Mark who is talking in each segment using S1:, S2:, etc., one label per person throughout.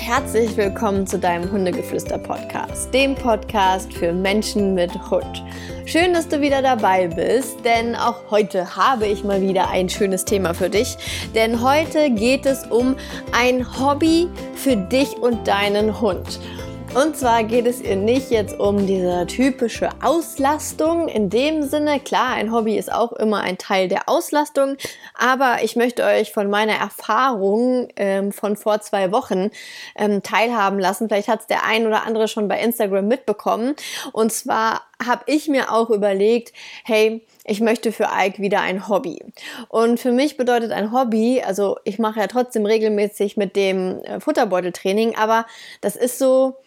S1: herzlich willkommen zu deinem Hundegeflüster-Podcast, dem Podcast für Menschen mit Hund. Schön, dass du wieder dabei bist, denn auch heute habe ich mal wieder ein schönes Thema für dich. Denn heute geht es um ein Hobby für dich und deinen Hund. Und zwar geht es ihr nicht jetzt um diese typische Auslastung in dem Sinne. Klar, ein Hobby ist auch immer ein Teil der Auslastung, aber ich möchte euch von meiner Erfahrung von vor 2 Wochen teilhaben lassen. Vielleicht hat es der ein oder andere schon bei Instagram mitbekommen. Und zwar habe ich mir auch überlegt, hey, ich möchte für Ike wieder ein Hobby. Und für mich bedeutet ein Hobby, also ich mache ja trotzdem regelmäßig mit dem Futterbeuteltraining, aber das ist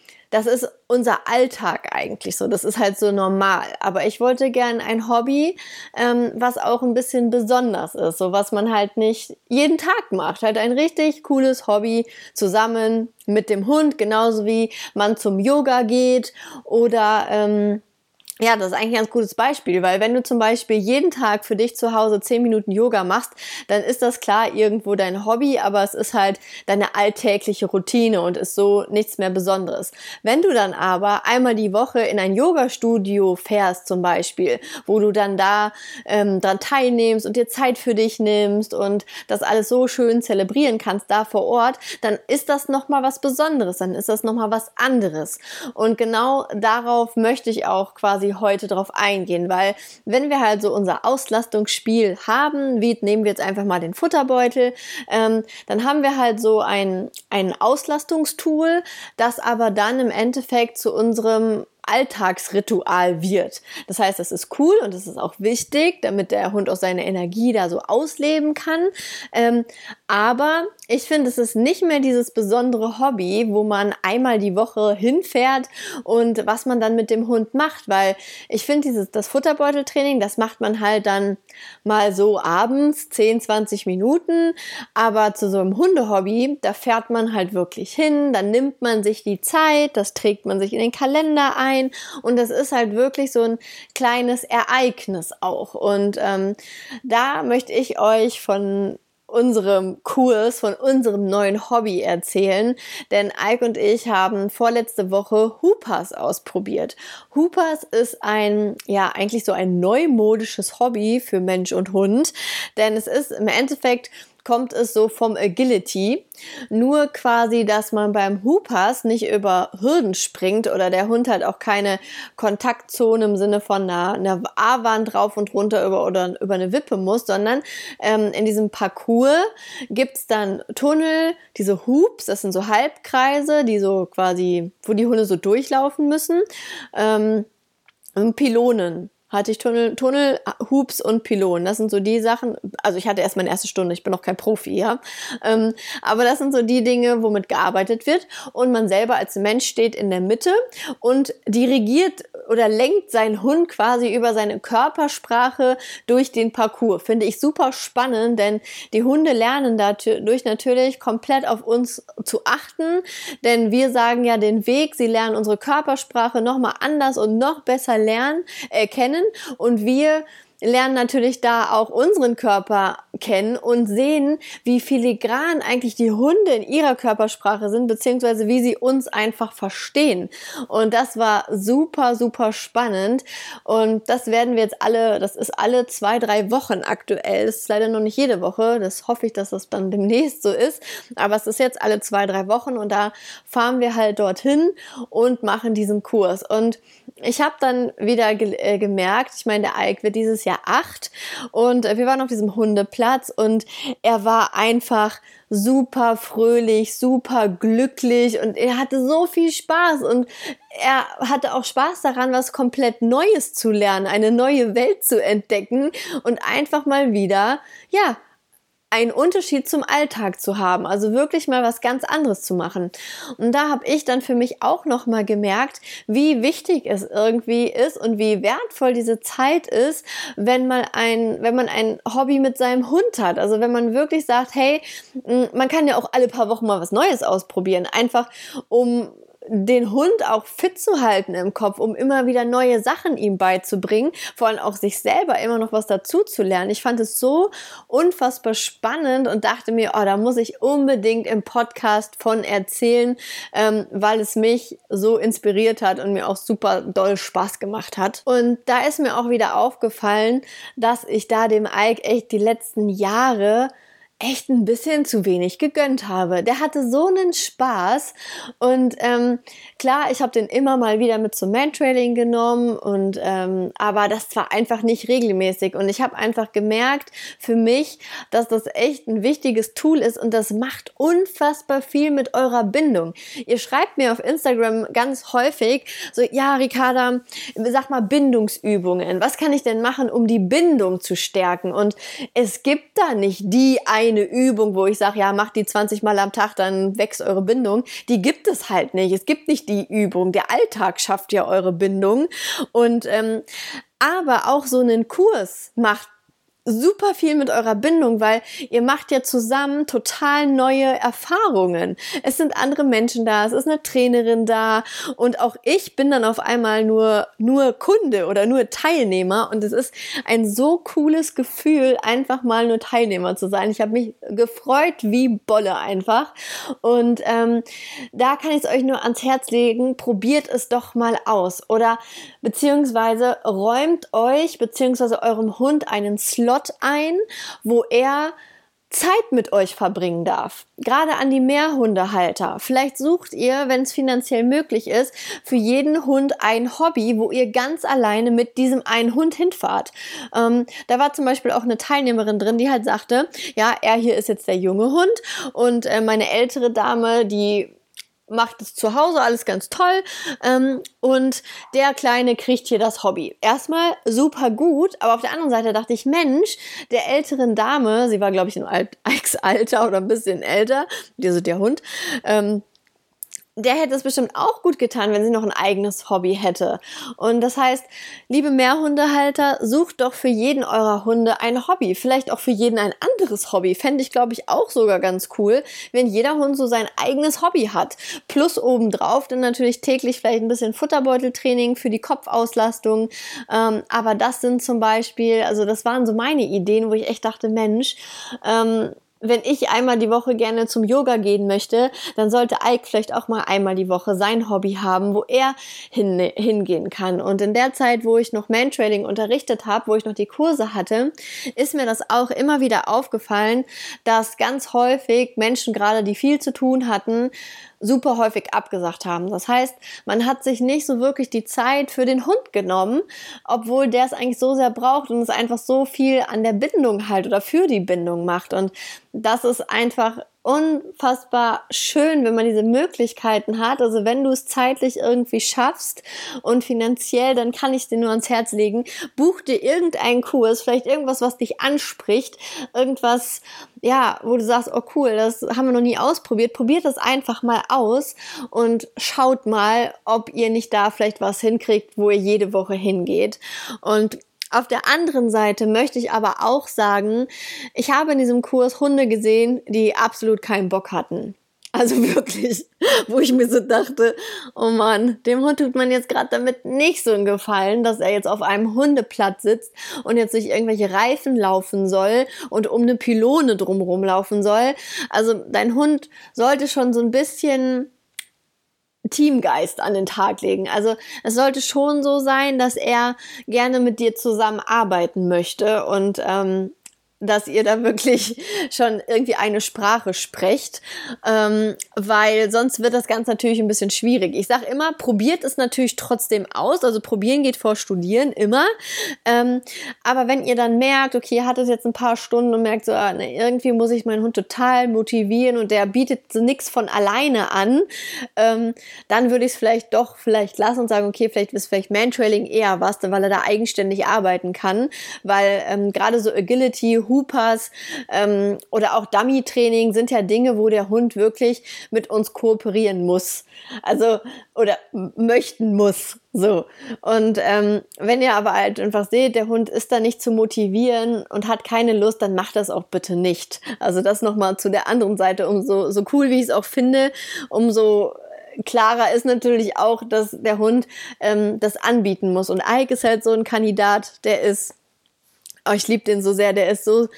S1: unser Alltag eigentlich so. Das ist halt so normal. Aber ich wollte gern ein Hobby, was auch ein bisschen besonders ist. So was man halt nicht jeden Tag macht. Halt ein richtig cooles Hobby zusammen mit dem Hund. Genauso wie man zum Yoga geht oder ja, das ist eigentlich ein ganz gutes Beispiel, weil wenn du zum Beispiel jeden Tag für dich zu Hause 10 Minuten Yoga machst, dann ist das klar irgendwo dein Hobby, aber es ist halt deine alltägliche Routine und ist so nichts mehr Besonderes. Wenn du dann aber einmal die Woche in ein Yoga-Studio fährst zum Beispiel, wo du dann da dran teilnimmst und dir Zeit für dich nimmst und das alles so schön zelebrieren kannst da vor Ort, dann ist das nochmal was Besonderes, dann ist das nochmal was anderes. Und genau darauf möchte ich auch quasi heute drauf eingehen, weil wenn wir halt so unser Auslastungsspiel haben, wie nehmen wir jetzt einfach mal den Futterbeutel, dann haben wir halt so ein Auslastungstool, das aber dann im Endeffekt zu unserem Alltagsritual wird. Das heißt, das ist cool und das ist auch wichtig, damit der Hund auch seine Energie da so ausleben kann. Aber ich finde, es ist nicht mehr dieses besondere Hobby, wo man einmal die Woche hinfährt und was man dann mit dem Hund macht, weil ich finde, das Futterbeuteltraining, das macht man halt dann mal so abends 10, 20 Minuten, aber zu so einem Hundehobby, da fährt man halt wirklich hin, dann nimmt man sich die Zeit, das trägt man sich in den Kalender ein und das ist halt wirklich so ein kleines Ereignis auch. Und da möchte ich euch von unserem Kurs, von unserem neuen Hobby erzählen, denn Ike und ich haben vorletzte Woche Hoopers ausprobiert. Hoopers ist eigentlich so ein neumodisches Hobby für Mensch und Hund, denn es ist im Endeffekt kommt es so vom Agility, nur quasi, dass man beim Hoopers nicht über Hürden springt oder der Hund halt auch keine Kontaktzone im Sinne von einer A-Wand rauf und runter oder über eine Wippe muss, sondern in diesem Parcours gibt's dann Tunnel, diese Hoops, das sind so Halbkreise, die so quasi, wo die Hunde so durchlaufen müssen, und Pylonen. Hatte ich Tunnel, Hoops und Pylonen. Das sind so die Sachen, also ich hatte erst meine erste Stunde, ich bin noch kein Profi, ja. Aber das sind so die Dinge, womit gearbeitet wird und man selber als Mensch steht in der Mitte und dirigiert oder lenkt seinen Hund quasi über seine Körpersprache durch den Parcours. Finde ich super spannend, denn die Hunde lernen dadurch natürlich komplett auf uns zu achten, denn wir sagen ja den Weg, sie lernen unsere Körpersprache nochmal anders und noch besser kennen. Und wir lernen natürlich da auch unseren Körper kennen und sehen, wie filigran eigentlich die Hunde in ihrer Körpersprache sind, beziehungsweise wie sie uns einfach verstehen. Und das war super, super spannend. Und das werden wir jetzt das ist alle 2, 3 Wochen aktuell. Das ist leider noch nicht jede Woche. Das hoffe ich, dass das dann demnächst so ist. Aber es ist jetzt alle 2, 3 Wochen und da fahren wir halt dorthin und machen diesen Kurs. Und ich habe dann wieder gemerkt, ich meine, der Ike wird dieses Jahr 8 und wir waren auf diesem Hundeplatz und er war einfach super fröhlich, super glücklich und er hatte so viel Spaß und er hatte auch Spaß daran, was komplett Neues zu lernen, eine neue Welt zu entdecken und einfach mal wieder, einen Unterschied zum Alltag zu haben, also wirklich mal was ganz anderes zu machen. Und da habe ich dann für mich auch nochmal gemerkt, wie wichtig es irgendwie ist und wie wertvoll diese Zeit ist, wenn man ein Hobby mit seinem Hund hat. Also wenn man wirklich sagt, hey, man kann ja auch alle paar Wochen mal was Neues ausprobieren, einfach um den Hund auch fit zu halten im Kopf, um immer wieder neue Sachen ihm beizubringen, vor allem auch sich selber immer noch was dazu zu lernen. Ich fand es so unfassbar spannend und dachte mir, da muss ich unbedingt im Podcast von erzählen, weil es mich so inspiriert hat und mir auch super doll Spaß gemacht hat. Und da ist mir auch wieder aufgefallen, dass ich da dem Ike echt die letzten Jahre echt ein bisschen zu wenig gegönnt habe. Der hatte so einen Spaß und klar, ich habe den immer mal wieder mit zum Mantrailing genommen und aber das war einfach nicht regelmäßig und ich habe einfach gemerkt für mich, dass das echt ein wichtiges Tool ist und das macht unfassbar viel mit eurer Bindung. Ihr schreibt mir auf Instagram ganz häufig so, ja Ricarda, sag mal Bindungsübungen. Was kann ich denn machen, um die Bindung zu stärken? Und es gibt da nicht die eine Übung, wo ich sage, ja, macht die 20 Mal am Tag, dann wächst eure Bindung. Die gibt es halt nicht. Es gibt nicht die Übung. Der Alltag schafft ja eure Bindung. Und aber auch so einen Kurs macht super viel mit eurer Bindung, weil ihr macht ja zusammen total neue Erfahrungen. Es sind andere Menschen da, es ist eine Trainerin da und auch ich bin dann auf einmal nur Kunde oder nur Teilnehmer und es ist ein so cooles Gefühl, einfach mal nur Teilnehmer zu sein. Ich habe mich gefreut wie Bolle einfach und da kann ich es euch nur ans Herz legen, probiert es doch mal aus oder beziehungsweise räumt euch beziehungsweise eurem Hund einen Slot ein, wo er Zeit mit euch verbringen darf. Gerade an die Mehrhundehalter. Vielleicht sucht ihr, wenn es finanziell möglich ist, für jeden Hund ein Hobby, wo ihr ganz alleine mit diesem einen Hund hinfahrt. Da war zum Beispiel auch eine Teilnehmerin drin, die halt sagte, ja, er hier ist jetzt der junge Hund und meine ältere Dame, die macht es zu Hause, alles ganz toll und der Kleine kriegt hier das Hobby. Erstmal super gut, aber auf der anderen Seite dachte ich, Mensch, der älteren Dame, sie war glaube ich im Alter oder ein bisschen älter, der Hund, der hätte es bestimmt auch gut getan, wenn sie noch ein eigenes Hobby hätte. Und das heißt, liebe Mehrhundehalter, sucht doch für jeden eurer Hunde ein Hobby. Vielleicht auch für jeden ein anderes Hobby. Fände ich, glaube ich, auch sogar ganz cool, wenn jeder Hund so sein eigenes Hobby hat. Plus obendrauf dann natürlich täglich vielleicht ein bisschen Futterbeuteltraining für die Kopfauslastung. Aber das sind zum Beispiel, also das waren so meine Ideen, wo ich echt dachte, Mensch, wenn ich einmal die Woche gerne zum Yoga gehen möchte, dann sollte Ike vielleicht auch mal einmal die Woche sein Hobby haben, wo er hingehen kann. Und in der Zeit, wo ich noch Mantrailing unterrichtet habe, wo ich noch die Kurse hatte, ist mir das auch immer wieder aufgefallen, dass ganz häufig Menschen gerade, die viel zu tun hatten, super häufig abgesagt haben. Das heißt, man hat sich nicht so wirklich die Zeit für den Hund genommen, obwohl der es eigentlich so sehr braucht und es einfach so viel an der Bindung halt oder für die Bindung macht. Und das ist einfach unfassbar schön, wenn man diese Möglichkeiten hat. Also wenn du es zeitlich irgendwie schaffst und finanziell, dann kann ich dir nur ans Herz legen. Buch dir irgendeinen Kurs, vielleicht irgendwas, was dich anspricht, irgendwas, ja, wo du sagst, oh cool, das haben wir noch nie ausprobiert. Probiert das einfach mal aus und schaut mal, ob ihr nicht da vielleicht was hinkriegt, wo ihr jede Woche hingeht. Und auf der anderen Seite möchte ich aber auch sagen, ich habe in diesem Kurs Hunde gesehen, die absolut keinen Bock hatten. Also wirklich, wo ich mir so dachte, oh Mann, dem Hund tut man jetzt gerade damit nicht so einen Gefallen, dass er jetzt auf einem Hundeplatz sitzt und jetzt durch irgendwelche Reifen laufen soll und um eine Pylone drumherum laufen soll. Also dein Hund sollte schon so ein bisschen Teamgeist an den Tag legen. Also es sollte schon so sein, dass er gerne mit dir zusammenarbeiten möchte und dass ihr da wirklich schon irgendwie eine Sprache sprecht, weil sonst wird das Ganze natürlich ein bisschen schwierig. Ich sage immer, probiert es natürlich trotzdem aus, also probieren geht vor studieren, immer, aber wenn ihr dann merkt, okay, ihr hattet jetzt ein paar Stunden und merkt so, irgendwie muss ich meinen Hund total motivieren und der bietet so nichts von alleine an, dann würde ich es vielleicht lassen und sagen, okay, vielleicht ist Mantrailing eher was, weil er da eigenständig arbeiten kann, weil gerade so Agility, Hoopers oder auch Dummy-Training sind ja Dinge, wo der Hund wirklich mit uns kooperieren muss. Also, oder möchten muss. So. Und wenn ihr aber halt einfach seht, der Hund ist da nicht zu motivieren und hat keine Lust, dann macht das auch bitte nicht. Also das nochmal zu der anderen Seite, so cool wie ich es auch finde, umso klarer ist natürlich auch, dass der Hund das anbieten muss. Und Ike ist halt so ein Kandidat, der ist, oh, ich liebe den so sehr, der ist so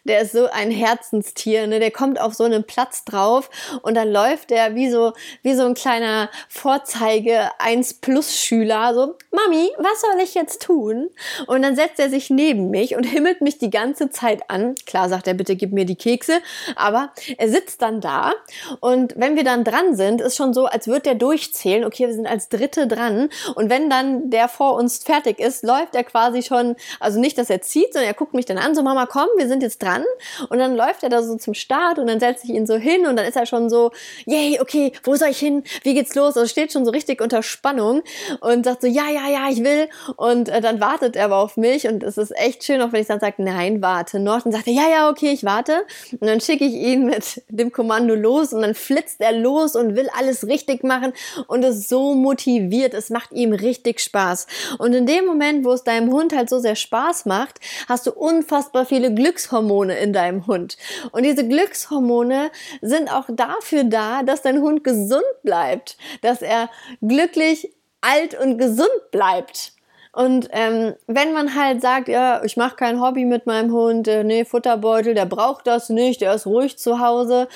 S1: ein Herzenstier, ne? Der kommt auf so einen Platz drauf und dann läuft der wie so ein kleiner Vorzeige 1+-Schüler, so, Mami, was soll ich jetzt tun? Und dann setzt er sich neben mich und himmelt mich die ganze Zeit an. Klar sagt er, bitte gib mir die Kekse, aber er sitzt dann da und wenn wir dann dran sind, ist schon so, als würde der durchzählen, okay, wir sind als Dritte dran und wenn dann der vor uns fertig ist, läuft er quasi schon, also nicht, dass er zieht, sondern er guckt mich dann an, so, Mama, komm, wir sind jetzt dran. Und dann läuft er da so zum Start und dann setze ich ihn so hin und dann ist er schon so, yay, okay, wo soll ich hin? Wie geht's los? Also steht schon so richtig unter Spannung und sagt so, ja, ich will. Und dann wartet er aber auf mich und es ist echt schön, auch wenn ich dann sage, nein, warte noch. Dann sagt er, ja, okay, ich warte. Und dann schicke ich ihn mit dem Kommando los und dann flitzt er los und will alles richtig machen und ist so motiviert. Es macht ihm richtig Spaß. Und in dem Moment, wo es deinem Hund halt so sehr Spaß macht, hast du unfassbar viele Glückshormone in deinem Hund. Und diese Glückshormone sind auch dafür da, dass dein Hund gesund bleibt, dass er glücklich, alt und gesund bleibt. Und wenn man halt sagt, ja, ich mache kein Hobby mit meinem Hund, nee, Futterbeutel, der braucht das nicht, der ist ruhig zu Hause,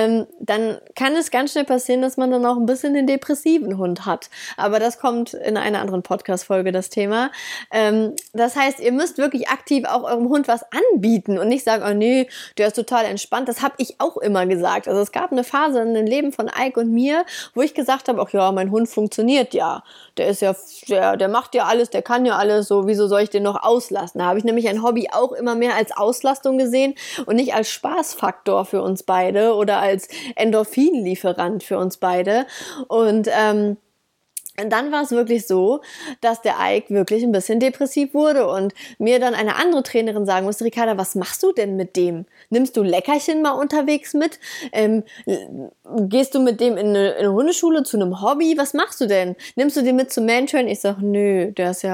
S1: dann kann es ganz schnell passieren, dass man dann auch ein bisschen den depressiven Hund hat. Aber das kommt in einer anderen Podcast-Folge, das Thema. Das heißt, ihr müsst wirklich aktiv auch eurem Hund was anbieten und nicht sagen, oh nee, der ist total entspannt. Das habe ich auch immer gesagt. Also es gab eine Phase in dem Leben von Ike und mir, wo ich gesagt habe, ach ja, mein Hund funktioniert ja. Der ist ja, der macht ja alles, der kann ja alles, so, wieso soll ich den noch auslassen? Da habe ich nämlich ein Hobby auch immer mehr als Auslastung gesehen und nicht als Spaßfaktor für uns beide oder als Endorphinlieferant für uns beide. Und dann war es wirklich so, dass der Ike wirklich ein bisschen depressiv wurde und mir dann eine andere Trainerin sagen musste, Ricarda, was machst du denn mit dem? Nimmst du Leckerchen mal unterwegs mit? Gehst du mit dem in eine Hundeschule zu einem Hobby? Was machst du denn? Nimmst du den mit zum Mantrain? Ich sag, nö,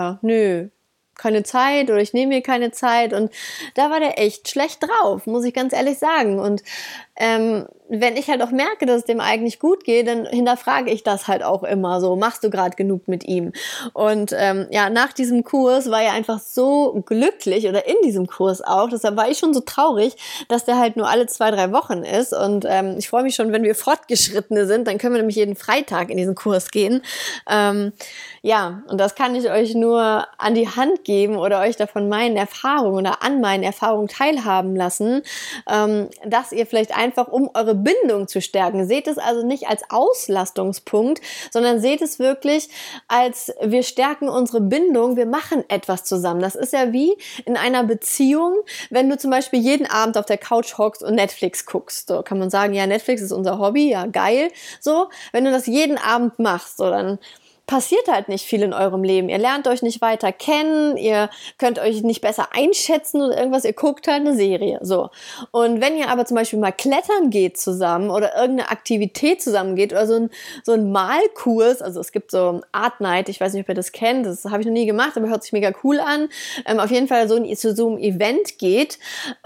S1: keine Zeit oder ich nehme mir keine Zeit und da war der echt schlecht drauf, muss ich ganz ehrlich sagen. Und wenn ich halt auch merke, dass es dem eigentlich gut geht, dann hinterfrage ich das halt auch immer so, machst du gerade genug mit ihm? Und nach diesem Kurs war er einfach so glücklich oder in diesem Kurs auch, deshalb war ich schon so traurig, dass der halt nur alle 2-3 Wochen ist und ich freue mich schon, wenn wir Fortgeschrittene sind, dann können wir nämlich jeden Freitag in diesen Kurs gehen. Und das kann ich euch nur an die Hand geben oder euch davon meinen Erfahrungen oder an meinen Erfahrungen teilhaben lassen, dass ihr vielleicht einfach, um eure Bindung zu stärken, seht es also nicht als Auslastungspunkt, sondern seht es wirklich als, wir stärken unsere Bindung, wir machen etwas zusammen. Das ist ja wie in einer Beziehung, wenn du zum Beispiel jeden Abend auf der Couch hockst und Netflix guckst. So kann man sagen, ja, Netflix ist unser Hobby, ja, geil. So, wenn du das jeden Abend machst, so dann passiert halt nicht viel in eurem Leben. Ihr lernt euch nicht weiter kennen, ihr könnt euch nicht besser einschätzen oder irgendwas, ihr guckt halt eine Serie, so. Und wenn ihr aber zum Beispiel mal klettern geht zusammen oder irgendeine Aktivität zusammen geht oder so ein Malkurs, also es gibt so Art Night, ich weiß nicht, ob ihr das kennt, das habe ich noch nie gemacht, aber hört sich mega cool an, auf jeden Fall zu so einem Event geht,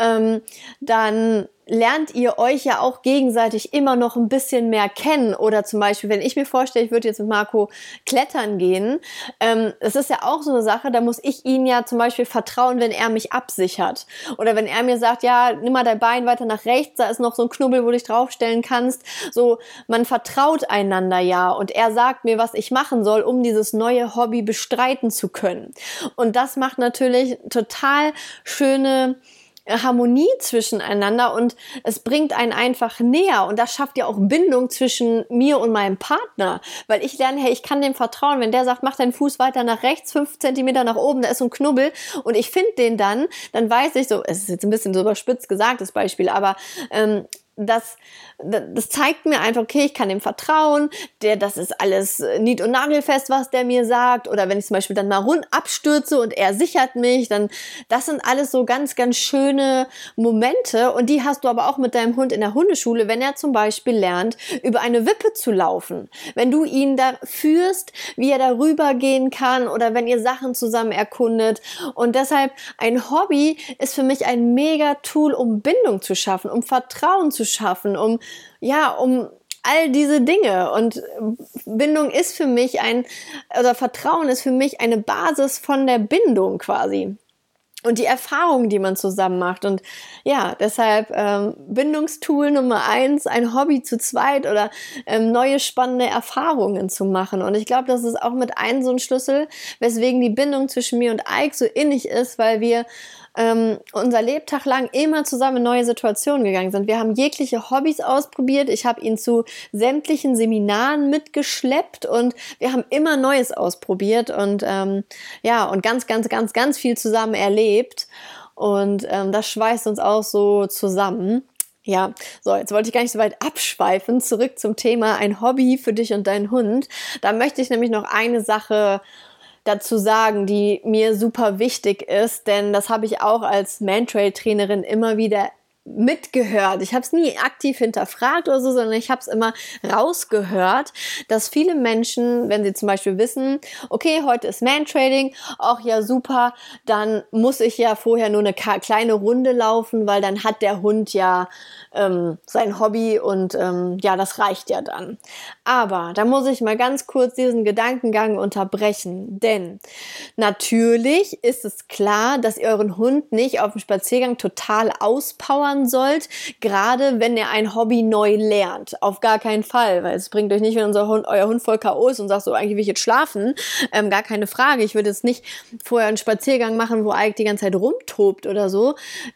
S1: dann lernt ihr euch ja auch gegenseitig immer noch ein bisschen mehr kennen. Oder zum Beispiel, wenn ich mir vorstelle, ich würde jetzt mit Marco klettern gehen, es ist ja auch so eine Sache, da muss ich ihm ja zum Beispiel vertrauen, wenn er mich absichert. Oder wenn er mir sagt, ja, nimm mal dein Bein weiter nach rechts, da ist noch so ein Knubbel, wo du dich draufstellen kannst. So, man vertraut einander ja und er sagt mir, was ich machen soll, um dieses neue Hobby bestreiten zu können. Und das macht natürlich total schöne Harmonie zwischeneinander und es bringt einen einfach näher und das schafft ja auch Bindung zwischen mir und meinem Partner, weil ich lerne, hey, ich kann dem vertrauen, wenn der sagt, mach deinen Fuß weiter nach rechts, 5 Zentimeter nach oben, da ist so ein Knubbel und ich finde den dann weiß ich so, es ist jetzt ein bisschen so überspitzt gesagt, das Beispiel, aber das zeigt mir einfach, okay, ich kann dem vertrauen, das ist alles nied- und nagelfest, was der mir sagt, oder wenn ich zum Beispiel dann mal abstürze und er sichert mich, dann, das sind alles so ganz, ganz schöne Momente und die hast du aber auch mit deinem Hund in der Hundeschule, wenn er zum Beispiel lernt, über eine Wippe zu laufen, wenn du ihn da führst, wie er da rübergehen kann oder wenn ihr Sachen zusammen erkundet und deshalb ein Hobby ist für mich ein mega Tool, um Bindung zu schaffen, um Vertrauen zu schaffen, um all diese Dinge. Und Bindung ist für mich Vertrauen ist für mich eine Basis von der Bindung quasi. Und die Erfahrungen, die man zusammen macht. Und ja, deshalb Bindungstool Nummer 1, ein Hobby zu zweit oder neue spannende Erfahrungen zu machen. Und ich glaube, das ist auch mit einem so ein Schlüssel, weswegen die Bindung zwischen mir und Ike so innig ist, weil wir unser Lebtag lang immer zusammen in neue Situationen gegangen sind. Wir haben jegliche Hobbys ausprobiert. Ich habe ihn zu sämtlichen Seminaren mitgeschleppt und wir haben immer Neues ausprobiert und und ganz viel zusammen erlebt. Und das schweißt uns auch so zusammen. Ja, so, jetzt wollte ich gar nicht so weit abschweifen. Zurück zum Thema ein Hobby für dich und deinen Hund. Da möchte ich nämlich noch eine Sache dazu sagen, die mir super wichtig ist, denn das habe ich auch als Mantrail-Trainerin immer wieder mitgehört. Ich habe es nie aktiv hinterfragt oder so, sondern ich habe es immer rausgehört, dass viele Menschen, wenn sie zum Beispiel wissen, okay, heute ist Mantrailing, auch ja super, dann muss ich ja vorher nur eine kleine Runde laufen, weil dann hat der Hund ja sein Hobby und das reicht ja dann. Aber da muss ich mal ganz kurz diesen Gedankengang unterbrechen, denn natürlich ist es klar, dass ihr euren Hund nicht auf dem Spaziergang total auspowern sollt, gerade wenn er ein Hobby neu lernt. Auf gar keinen Fall, weil es bringt euch nicht, wenn euer Hund voll K.O. ist und sagt so, eigentlich will ich jetzt schlafen. Gar keine Frage. Ich würde jetzt nicht vorher einen Spaziergang machen, wo Ike die ganze Zeit rumtobt oder so.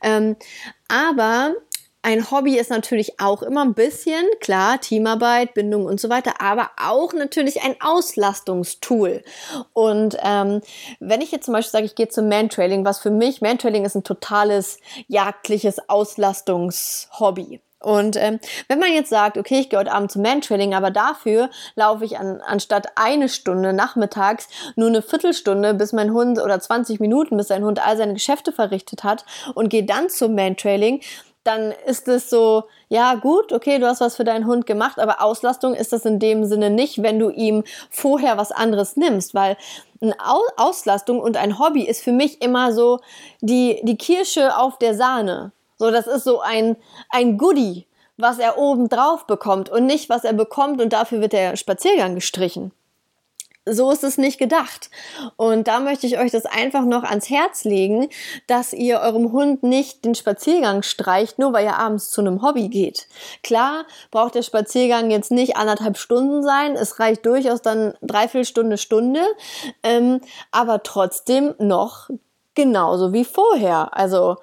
S1: Aber ein Hobby ist natürlich auch immer ein bisschen, klar, Teamarbeit, Bindung und so weiter, aber auch natürlich ein Auslastungstool. Und wenn ich jetzt zum Beispiel sage, ich gehe zum Mantrailing, was für mich, Mantrailing ist ein totales jagdliches Auslastungshobby. Und wenn man jetzt sagt, okay, ich gehe heute Abend zum Mantrailing, aber dafür laufe ich anstatt eine Stunde nachmittags nur eine Viertelstunde, bis mein Hund oder 20 Minuten, bis sein Hund all seine Geschäfte verrichtet hat und gehe dann zum Mantrailing, dann ist es so, ja gut, okay, du hast was für deinen Hund gemacht, aber Auslastung ist das in dem Sinne nicht, wenn du ihm vorher was anderes nimmst, weil eine Auslastung und ein Hobby ist für mich immer so die Kirsche auf der Sahne. So, das ist so ein Goodie, was er oben drauf bekommt und nicht, was er bekommt und dafür wird der Spaziergang gestrichen. So ist es nicht gedacht. Und da möchte ich euch das einfach noch ans Herz legen, dass ihr eurem Hund nicht den Spaziergang streicht, nur weil ihr abends zu einem Hobby geht. Klar, braucht der Spaziergang jetzt nicht 1,5 Stunden sein. Es reicht durchaus dann 3/4 Stunde. Aber trotzdem noch genauso wie vorher. Also,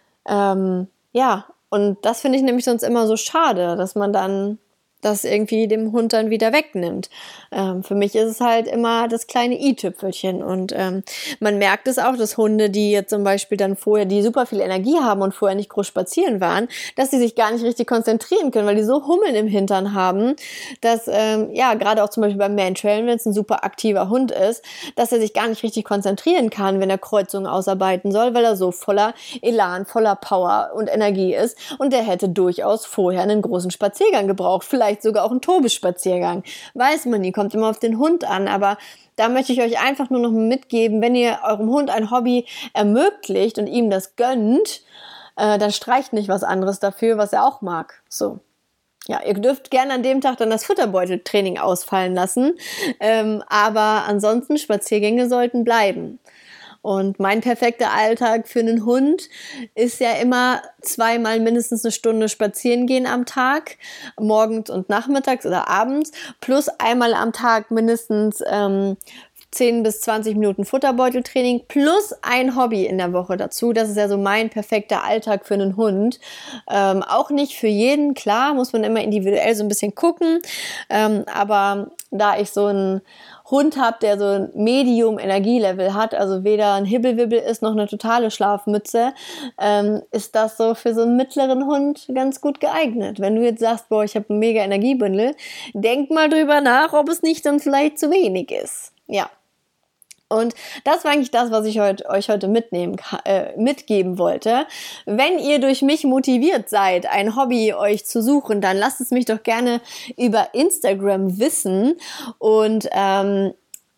S1: und das finde ich nämlich sonst immer so schade, dass man dann das irgendwie dem Hund dann wieder wegnimmt. Für mich ist es halt immer das kleine i-Tüpfelchen und man merkt es auch, dass Hunde, die jetzt zum Beispiel dann vorher, die super viel Energie haben und vorher nicht groß spazieren waren, dass sie sich gar nicht richtig konzentrieren können, weil die so Hummeln im Hintern haben, dass, gerade auch zum Beispiel beim Mantrailen, wenn es ein super aktiver Hund ist, dass er sich gar nicht richtig konzentrieren kann, wenn er Kreuzungen ausarbeiten soll, weil er so voller Elan, voller Power und Energie ist und der hätte durchaus vorher einen großen Spaziergang gebraucht, vielleicht sogar auch einen Tobespaziergang. Weiß man nie, kommt immer auf den Hund an, aber da möchte ich euch einfach nur noch mitgeben, wenn ihr eurem Hund ein Hobby ermöglicht und ihm das gönnt, dann streicht nicht was anderes dafür, was er auch mag. So. Ja, ihr dürft gerne an dem Tag dann das Futterbeuteltraining ausfallen lassen, aber ansonsten Spaziergänge sollten bleiben. Und mein perfekter Alltag für einen Hund ist ja immer 2-mal mindestens eine Stunde spazieren gehen am Tag, morgens und nachmittags oder abends, plus einmal am Tag mindestens 10 bis 20 Minuten Futterbeuteltraining plus ein Hobby in der Woche dazu. Das ist ja so mein perfekter Alltag für einen Hund. Auch nicht für jeden, klar, muss man immer individuell so ein bisschen gucken. Aber da ich so einen Hund habe, der so ein Medium-Energielevel hat, also weder ein Hibbelwibbel ist noch eine totale Schlafmütze, ist das so für so einen mittleren Hund ganz gut geeignet. Wenn du jetzt sagst, boah, ich habe ein mega Energiebündel, denk mal drüber nach, ob es nicht dann vielleicht zu wenig ist. Ja. Und das war eigentlich das, was ich euch heute mitgeben wollte. Wenn ihr durch mich motiviert seid, ein Hobby euch zu suchen, dann lasst es mich doch gerne über Instagram wissen. Und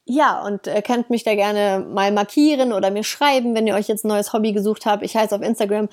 S1: Ja, und könnt mich da gerne mal markieren oder mir schreiben, wenn ihr euch jetzt ein neues Hobby gesucht habt. Ich heiße auf Instagram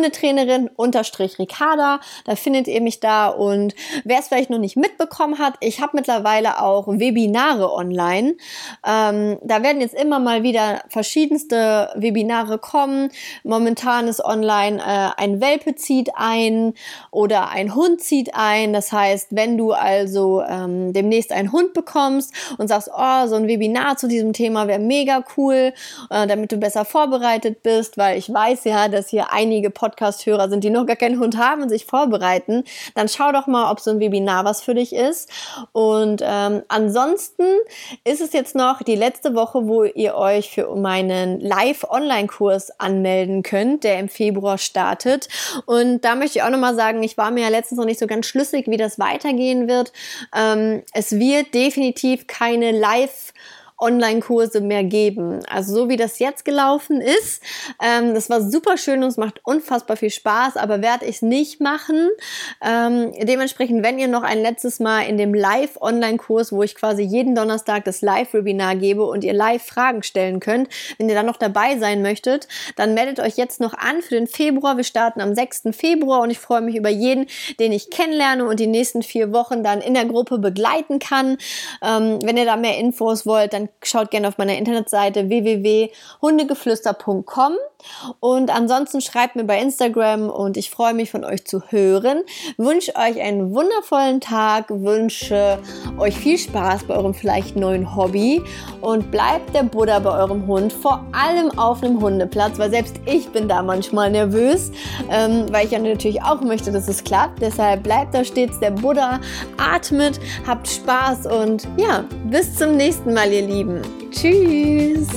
S1: Hundetrainerin_Ricarda. Da findet ihr mich da. Und wer es vielleicht noch nicht mitbekommen hat, ich habe mittlerweile auch Webinare online. Da werden jetzt immer mal wieder verschiedenste Webinare kommen. Momentan ist online ein Welpe zieht ein oder ein Hund zieht ein. Das heißt, wenn du also demnächst einen Hund bekommst und sagst, oh, so ein Webinar zu diesem Thema wäre mega cool, damit du besser vorbereitet bist, weil ich weiß ja, dass hier einige Podcast-Hörer sind, die noch gar keinen Hund haben und sich vorbereiten, dann schau doch mal, ob so ein Webinar was für dich ist. Und ansonsten ist es jetzt noch die letzte Woche, wo ihr euch für meinen Live-Online-Kurs anmelden könnt, der im Februar startet. Und da möchte ich auch nochmal sagen, ich war mir ja letztens noch nicht so ganz schlüssig, wie das weitergehen wird. Es wird definitiv keine Online-Kurse mehr geben. Also so wie das jetzt gelaufen ist, das war super schön und es macht unfassbar viel Spaß, aber werde ich es nicht machen. Dementsprechend, wenn ihr noch ein letztes Mal in dem Live-Online-Kurs, wo ich quasi jeden Donnerstag das Live-Webinar gebe und ihr live Fragen stellen könnt, wenn ihr da noch dabei sein möchtet, dann meldet euch jetzt noch an für den Februar. Wir starten am 6. Februar und ich freue mich über jeden, den ich kennenlerne und die nächsten 4 Wochen dann in der Gruppe begleiten kann. Wenn ihr da mehr Infos wollt, dann schaut gerne auf meiner Internetseite www.hundegeflüster.com und ansonsten schreibt mir bei Instagram und ich freue mich, von euch zu hören. Wünsche euch einen wundervollen Tag, wünsche euch viel Spaß bei eurem vielleicht neuen Hobby und bleibt der Buddha bei eurem Hund, vor allem auf einem Hundeplatz, weil selbst ich bin da manchmal nervös, weil ich ja natürlich auch möchte, dass es klappt. Deshalb bleibt da stets der Buddha, atmet, habt Spaß und ja, bis zum nächsten Mal, ihr Lieben. Tschüss!